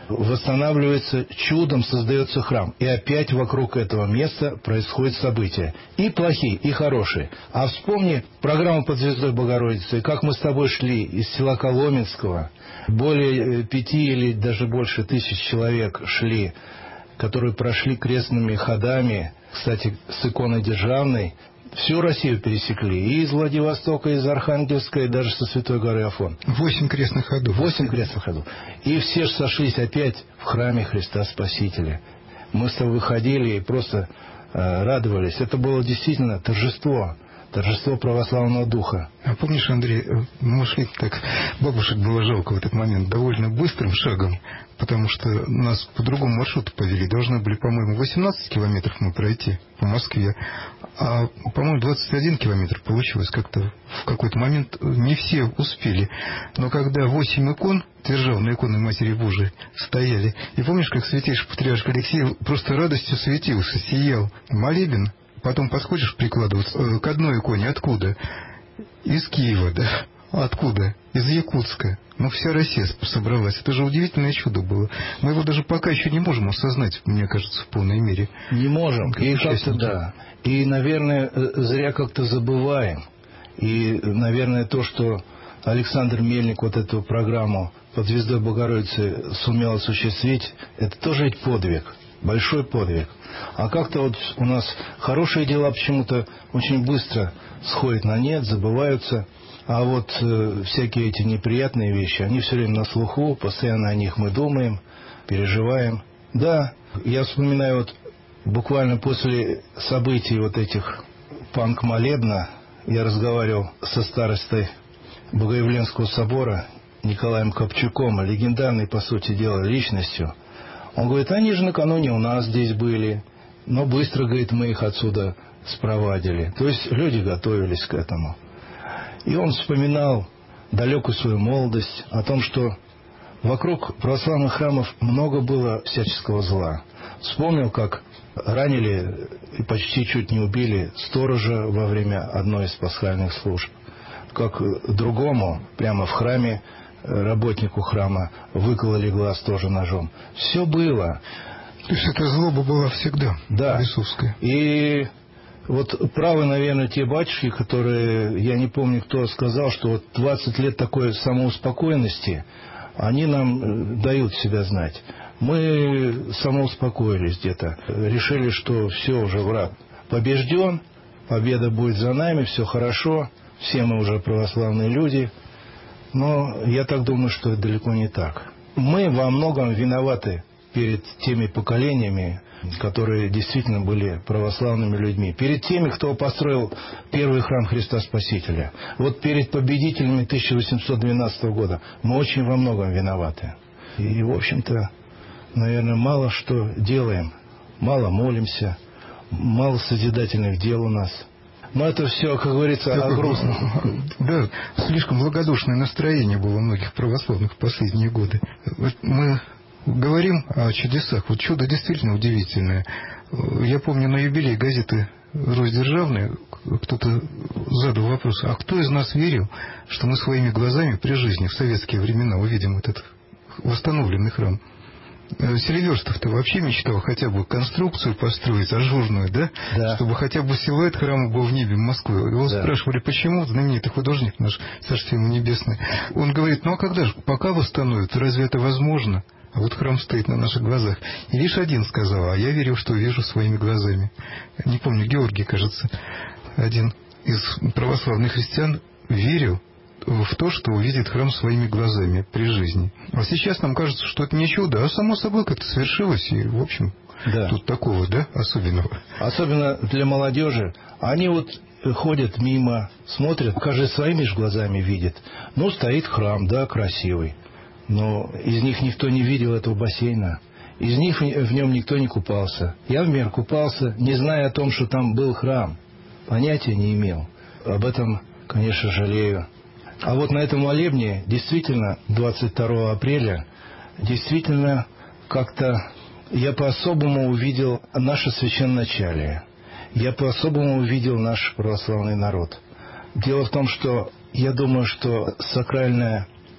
восстанавливается, чудом создается храм. И опять вокруг этого места происходят события. И плохие, и хорошие. А вспомни программу «Под звездой Богородицы», как мы с тобой шли из села Коломенского. Более пяти или даже больше тысяч человек шли, которые прошли крестными ходами, кстати, с иконой Державной. Всю Россию пересекли. И из Владивостока, и из Архангельска, и даже со Святой горы Афон. Восемь крестных ходов. Восемь крестных ходов. И все же сошлись опять в храме Христа Спасителя. Мы с тобой выходили и просто э, радовались. Это было действительно торжество. Торжество православного духа. А помнишь, Андрей, мы шли так, бабушек было жалко в этот момент, довольно быстрым шагом, потому что нас по другому маршруту повели. Должны были, по-моему, восемнадцать километров мы пройти по Москве, а, по-моему, двадцать один километр получилось как-то в какой-то момент. Не все успели. Но когда восемь икон, державные иконы Матери Божией, стояли, и помнишь, как святейший патриарх Алексей просто радостью светился, сиял. Молебен. Потом подходишь прикладываться к одной иконе. Откуда? Из Киева, да? Откуда? Из Якутска. Ну, вся Россия собралась. Это же удивительное чудо было. Мы его даже пока еще не можем осознать, мне кажется, в полной мере. Не можем. И как-то да. И, наверное, зря как-то забываем. И, наверное, то, что Александр Мельник вот эту программу «Под звездой Богородицы» сумел осуществить, это тоже ведь подвиг. Большой подвиг. А как-то вот у нас хорошие дела почему-то очень быстро сходят на нет, забываются. А вот э, всякие эти неприятные вещи, они все время на слуху, постоянно о них мы думаем, переживаем. Да, я вспоминаю вот буквально после событий вот этих панк-молебна, я разговаривал со старостой Богоявленского собора Николаем Копчуком, легендарной, по сути дела, личностью. Он говорит, они же накануне у нас здесь были, но быстро, говорит, мы их отсюда спровадили. То есть люди готовились к этому. И он вспоминал далекую свою молодость, о том, что вокруг православных храмов много было всяческого зла. Вспомнил, как ранили и почти чуть не убили сторожа во время одной из пасхальных служб. Как другому прямо в храме, работнику храма, выкололи глаз тоже ножом. Все было. То есть эта злоба была всегда, да. Бесовская. И вот правы, наверное, те батюшки, которые, я не помню, кто сказал, что вот двадцать лет такой самоуспокоенности, они нам дают себя знать. Мы самоуспокоились где-то, решили, что все, уже враг побежден, победа будет за нами, все хорошо, все мы уже православные люди. Но я так думаю, что это далеко не так. Мы во многом виноваты перед теми поколениями, которые действительно были православными людьми. Перед теми, кто построил первый храм Христа Спасителя. Вот перед победителями тысяча восемьсот двенадцатого года мы очень во многом виноваты. И, в общем-то, наверное, мало что делаем. Мало молимся, мало созидательных дел у нас. Но это все, как говорится, о грустном. Да, слишком благодушное настроение было у многих православных в последние годы. Мы говорим о чудесах. Вот чудо действительно удивительное. Я помню, на юбилей газеты «Русь державная» кто-то задал вопрос, а кто из нас верил, что мы своими глазами при жизни в советские времена увидим этот восстановленный храм? Селиверстов-то вообще мечтал хотя бы конструкцию построить, ажурную, да? Да. Чтобы хотя бы силуэт храма был в небе Москвы. Его да. спрашивали, почему, знаменитый художник наш, Царствие ему небесное. Он говорит, ну а когда же, пока восстановят, разве это возможно? А вот храм стоит на наших глазах. И лишь один сказал, а я верил, что вижу своими глазами. Не помню, Георгий, кажется, один из православных христиан верил в то, что увидит храм своими глазами при жизни. А сейчас нам кажется, что это не чудо, а само собой как-то свершилось, и, в общем, да. тут такого, да, особенного. Особенно для молодежи. Они вот ходят мимо, смотрят, каждый своими же глазами видит. Ну, стоит храм, да, красивый. Но из них никто не видел этого бассейна. Из них в нем никто не купался. Я, например, купался, не зная о том, что там был храм. Понятия не имел. Об этом, конечно, жалею. А вот на этом молебне действительно двадцать второго апреля действительно как-то я по-особому увидел наше священноначалие. Я по-особому увидел наш православный народ. Дело в том, что я думаю, что сакральная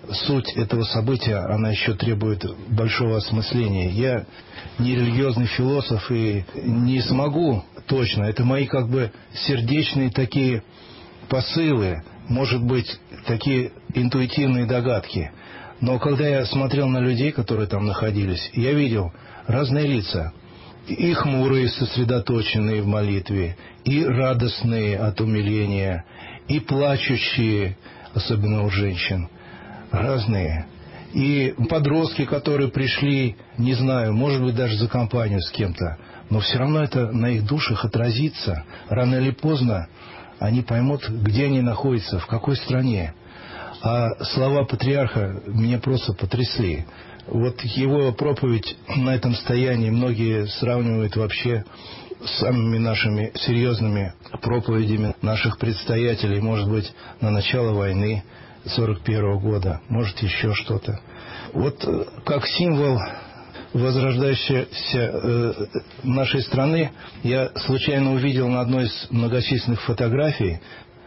суть этого события, она еще требует большого осмысления. Я не религиозный философ и не смогу точно. Это мои как бы сердечные такие посылы, может быть, такие интуитивные догадки. Но когда я смотрел на людей, которые там находились, я видел разные лица. И хмурые, сосредоточенные в молитве, и радостные от умиления, и плачущие, особенно у женщин, разные. И подростки, которые пришли, не знаю, может быть, даже за компанию с кем-то, но все равно это на их душах отразится. Рано или поздно они поймут, где они находятся, в какой стране. А слова патриарха меня просто потрясли. Вот его проповедь на этом стоянии многие сравнивают вообще с самыми нашими серьезными проповедями наших предстоятелей, может быть, на начало войны сорок первого года, может, еще что-то. Вот как символ возрождающейся э, нашей страны я случайно увидел на одной из многочисленных фотографий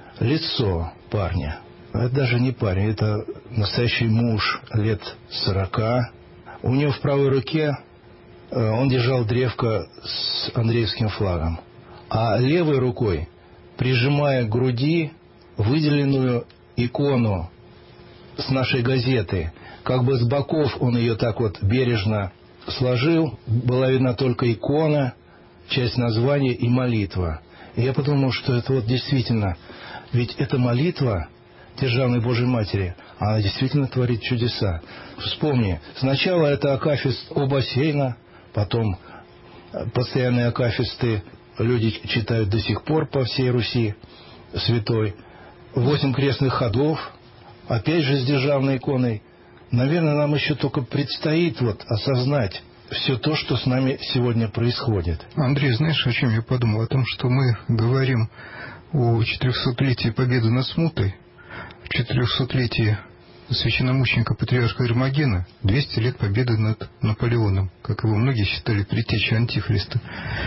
лицо парня. Это даже не парень, это настоящий муж лет сорока. У него в правой руке э, он держал древко с Андреевским флагом, а левой рукой, прижимая к груди выделенную икону с нашей газеты, как бы с боков он ее так вот бережно сложил, была видна только икона, часть названия и молитва. И я подумал, что это вот действительно, ведь эта молитва Державной Божьей Матери, она действительно творит чудеса. Вспомни, сначала это акафист у бассейна, потом постоянные акафисты люди читают до сих пор по всей Руси святой. Восемь крестных ходов, опять же с державной иконой. Наверное, нам еще только предстоит вот осознать все то, что с нами сегодня происходит. Андрей, знаешь, о чем я подумал? О том, что мы говорим о четырехсотлетии победы над смутой, четырехсотлетии священномученика патриарха Эрмогена, двести лет победы над Наполеоном, как его многие считали предтечей Антихриста.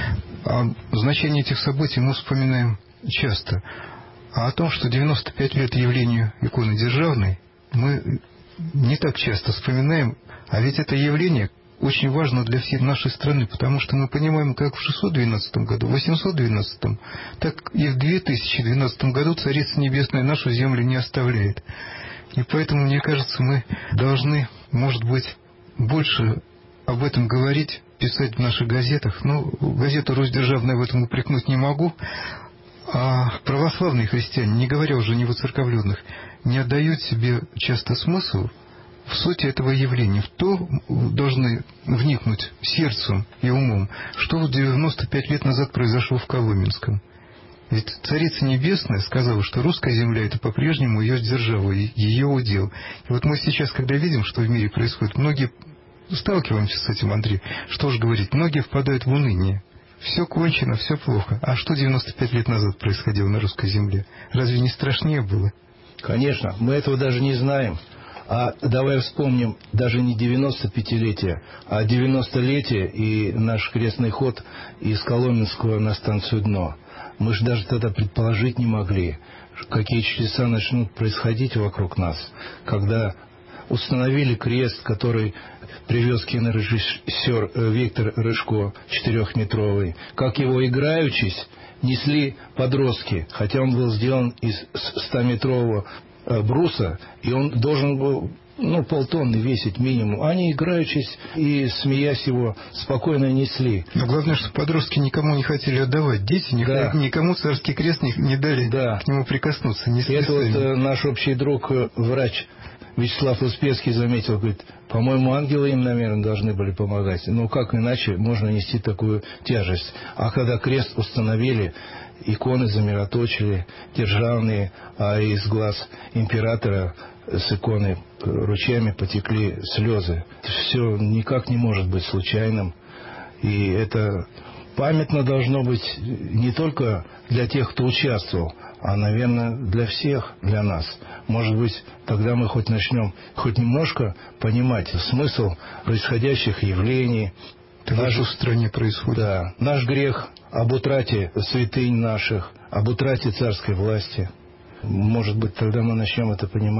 А значение этих событий мы вспоминаем часто. А о том, что девяносто пять лет явлению иконы державной, мы не так часто вспоминаем. А ведь это явление очень важно для всей нашей страны, потому что мы понимаем, как в шестьсот двенадцатом году, в восемьсот двенадцатом, так и в две тысячи двенадцатом году Царица Небесная нашу землю не оставляет. И поэтому, мне кажется, мы должны, может быть, больше об этом говорить, писать в наших газетах. Ну, газету «Русь Державная» в этом упрекнуть не могу. А православные христиане, не говоря уже не воцерковленных, не отдают себе часто смысл в сути этого явления, в то должны вникнуть сердцем и умом, что девяносто пять лет назад произошло в Коломенском. Ведь Царица Небесная сказала, что русская земля — это по-прежнему ее держава, ее удел. И вот мы сейчас, когда видим, что в мире происходит, многие сталкиваемся с этим, Андрей, что же говорить, многие впадают в уныние. Все кончено, все плохо. А что девяносто пять лет назад происходило на русской земле? Разве не страшнее было? Конечно, мы этого даже не знаем. А давай вспомним даже не девяностопятилетие, а девяностолетие и наш крестный ход из Коломенского на станцию Дно. Мы же даже тогда предположить не могли, какие чудеса начнут происходить вокруг нас, когда установили крест, который привез кинорежиссер Виктор Рыжко, четырехметровый, как его играючись несли подростки, хотя он был сделан из стометрового бруса, и он должен был, ну, полтонны весить минимум. Они, играючись и смеясь его, спокойно несли. Но главное, что подростки никому не хотели отдавать. Дети да. никому царский крест не, не дали да. к нему прикоснуться. Не это вот э, наш общий друг, врач Вячеслав Успенский заметил, говорит, по-моему, ангелы им, наверное, должны были помогать. Ну, как иначе можно нести такую тяжесть? А когда крест установили, иконы замироточили, державные, а из глаз императора с иконы ручьями потекли слезы. Это все никак не может быть случайным. И это памятно должно быть не только для тех, кто участвовал, а, наверное, для всех, для нас. Может быть, тогда мы хоть начнем хоть немножко понимать смысл происходящих явлений. Это наш, в нашей стране происходит. Да, наш грех об утрате святынь наших, об утрате царской власти. Может быть, тогда мы начнем это понимать.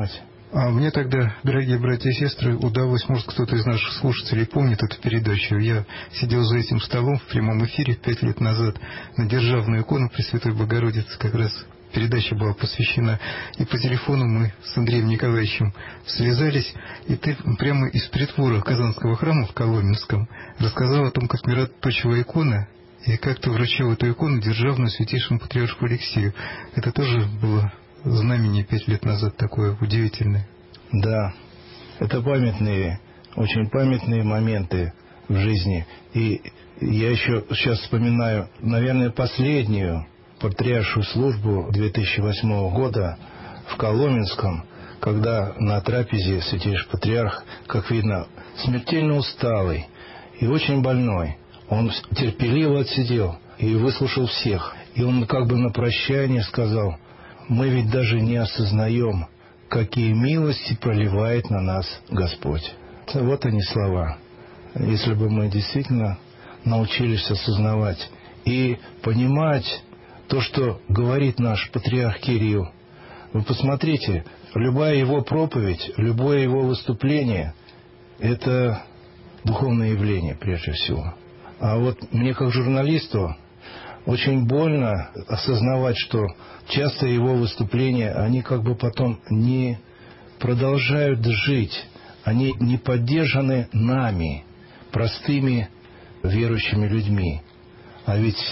А мне тогда, дорогие братья и сестры, удалось, может, кто-то из наших слушателей помнит эту передачу. Я сидел за этим столом в прямом эфире пять лет назад на державную икону Пресвятой Богородицы. Как раз передача была посвящена. И по телефону мы с Андреем Николаевичем связались. И ты прямо из притвора Казанского храма в Коломенском рассказал о том, как мироточила икона, и как ты вручил эту икону державную святейшему патриарху Алексею. Это тоже было знамение пять лет назад такое удивительное. Да, это памятные, очень памятные моменты в жизни. И я еще сейчас вспоминаю, наверное, последнюю патриаршую службу две тысячи восьмого года в Коломенском, когда на трапезе святейший патриарх, как видно, смертельно усталый и очень больной, он терпеливо отсидел и выслушал всех. И он как бы на прощание сказал: мы ведь даже не осознаем, какие милости проливает на нас Господь. Вот они слова. Если бы мы действительно научились осознавать и понимать то, что говорит наш патриарх Кирилл. Вы посмотрите, любая его проповедь, любое его выступление – это духовное явление прежде всего. А вот мне как журналисту очень больно осознавать, что часто его выступления, они как бы потом не продолжают жить, они не поддержаны нами, простыми верующими людьми. А ведь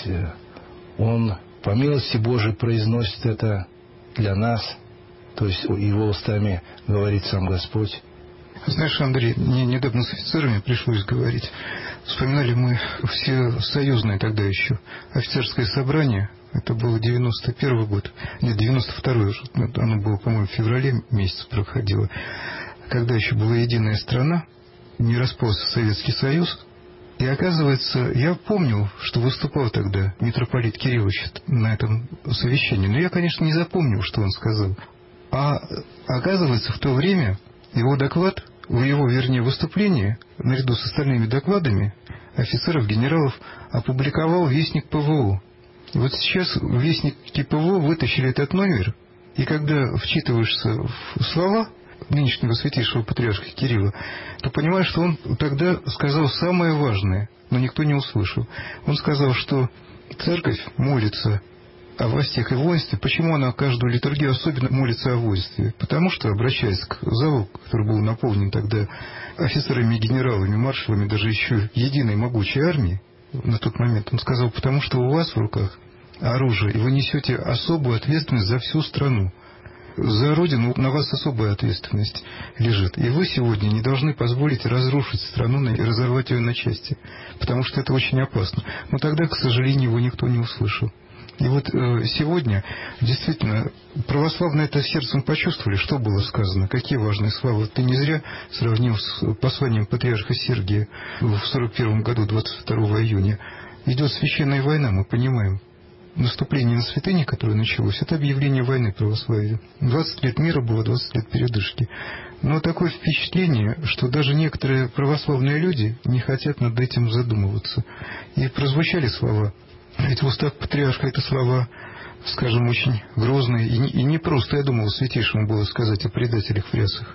он, по милости Божией, произносит это для нас, то есть его устами говорит сам Господь. Знаешь, Андрей, мне недавно с офицерами пришлось говорить. Вспоминали мы все союзное тогда еще офицерское собрание. Это было девяносто первый год. Нет, девяносто второй уже. Оно было, по-моему, в феврале месяц проходило. Когда еще была единая страна, не распался Советский Союз. И оказывается, я помнил, что выступал тогда митрополит Кириллович на этом совещании. Но я, конечно, не запомнил, что он сказал. А оказывается, в то время его доклад, его, вернее, выступление, наряду с остальными докладами офицеров, генералов, опубликовал Вестник ПВО. И вот сейчас Вестники ПВО вытащили этот номер, и когда вчитываешься в слова нынешнего святейшего патриарха Кирилла, то понимаешь, что он тогда сказал самое важное, но никто не услышал. Он сказал, что церковь молится о властях и воинстве. Почему она каждую литургию особенно молится о воинстве? Потому что, обращаясь к залу, который был наполнен тогда офицерами, генералами, маршалами, даже еще единой могучей армии, на тот момент он сказал: потому что у вас в руках оружие, и вы несете особую ответственность за всю страну. За Родину на вас особая ответственность лежит. И вы сегодня не должны позволить разрушить страну и разорвать ее на части, потому что это очень опасно. Но тогда, к сожалению, его никто не услышал. И вот э, сегодня действительно православные это сердцем почувствовали, что было сказано, какие важные слова. Ты не зря сравнил с посланием патриарха Сергия в сорок первом году, двадцать второго июня. Идет священная война, мы понимаем. Наступление на святыни, которое началось, это объявление войны православию. двадцать лет мира было, двадцать лет передышки. Но такое впечатление, что даже некоторые православные люди не хотят над этим задумываться. И прозвучали слова. Ведь в устах патриарха это слова, скажем, очень грозные. И не, и не просто, я думал, святейшему было сказать о предателях в рясах.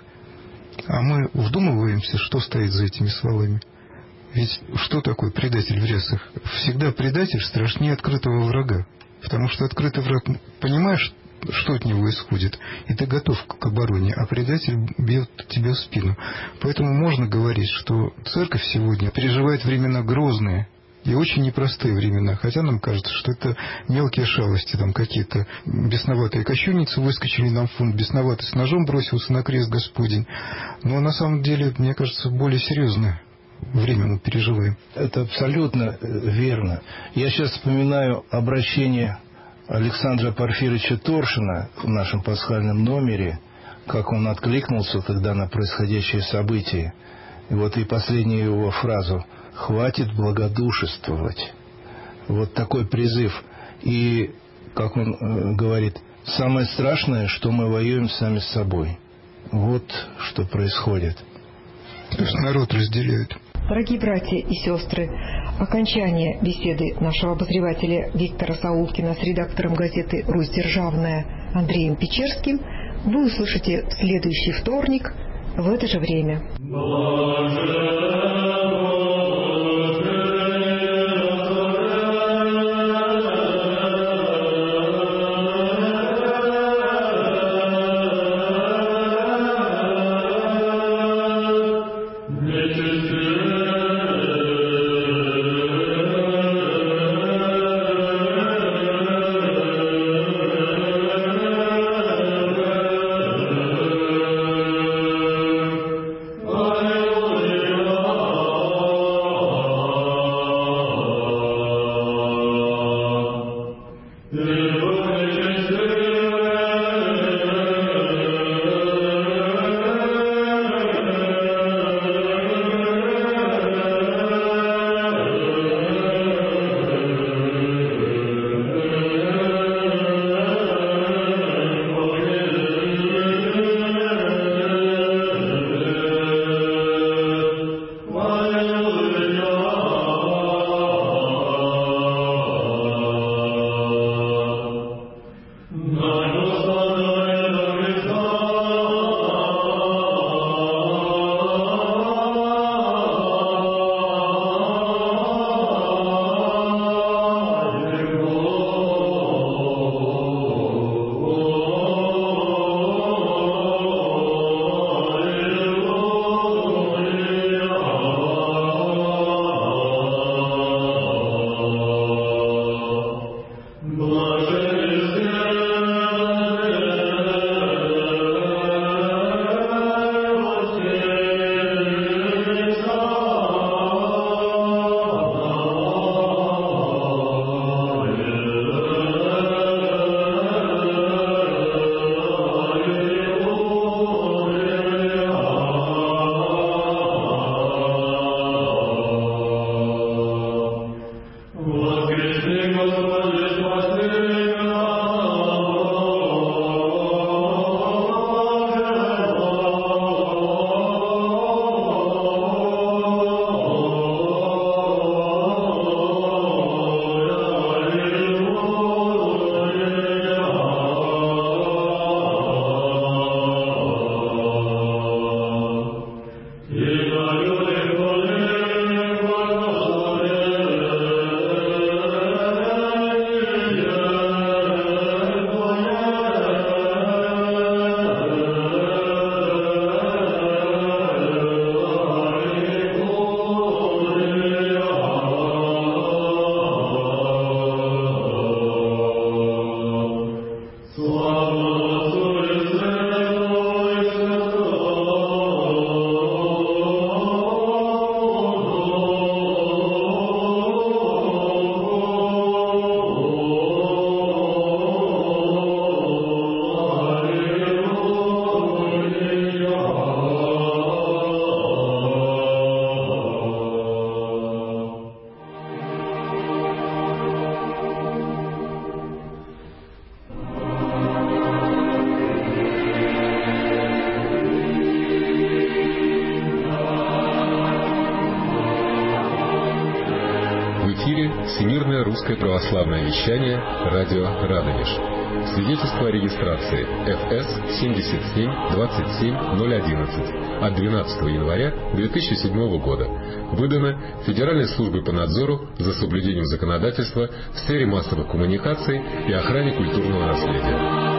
А мы вдумываемся, что стоит за этими словами. Ведь что такое предатель в рясах? Всегда предатель страшнее открытого врага. Потому что открытый враг, понимаешь, что от него исходит, и ты готов к обороне, а предатель бьет тебе в спину. Поэтому можно говорить, что церковь сегодня переживает времена грозные и очень непростые времена. Хотя нам кажется, что это мелкие шалости, там какие-то бесноватые кощунницы выскочили нам в фонд, бесноватый с ножом бросился на крест Господень. Но на самом деле, мне кажется, более серьезное время мы переживаем. Это абсолютно верно. Я сейчас вспоминаю обращение Александра Порфирьевича Торшина в нашем пасхальном номере, как он откликнулся тогда на происходящее событие. И вот и последнюю его фразу: «Хватит благодушествовать». Вот такой призыв. И, как он э, говорит, самое страшное, что мы воюем сами с собой. Вот что происходит. То есть народ разделяет. Дорогие братья и сестры, окончание беседы нашего обозревателя Виктора Саулкина с редактором газеты «Русь Державная» Андреем Печерским вы услышите в следующий вторник в это же время. Всемирное русское православное вещание радио Радонеж. Свидетельство о регистрации эф эс семьдесят семь двадцать семь ноль одиннадцать от двенадцатого января две тысячи седьмого года. Выдано Федеральной службой по надзору за соблюдением законодательства в сфере массовых коммуникаций и охране культурного наследия.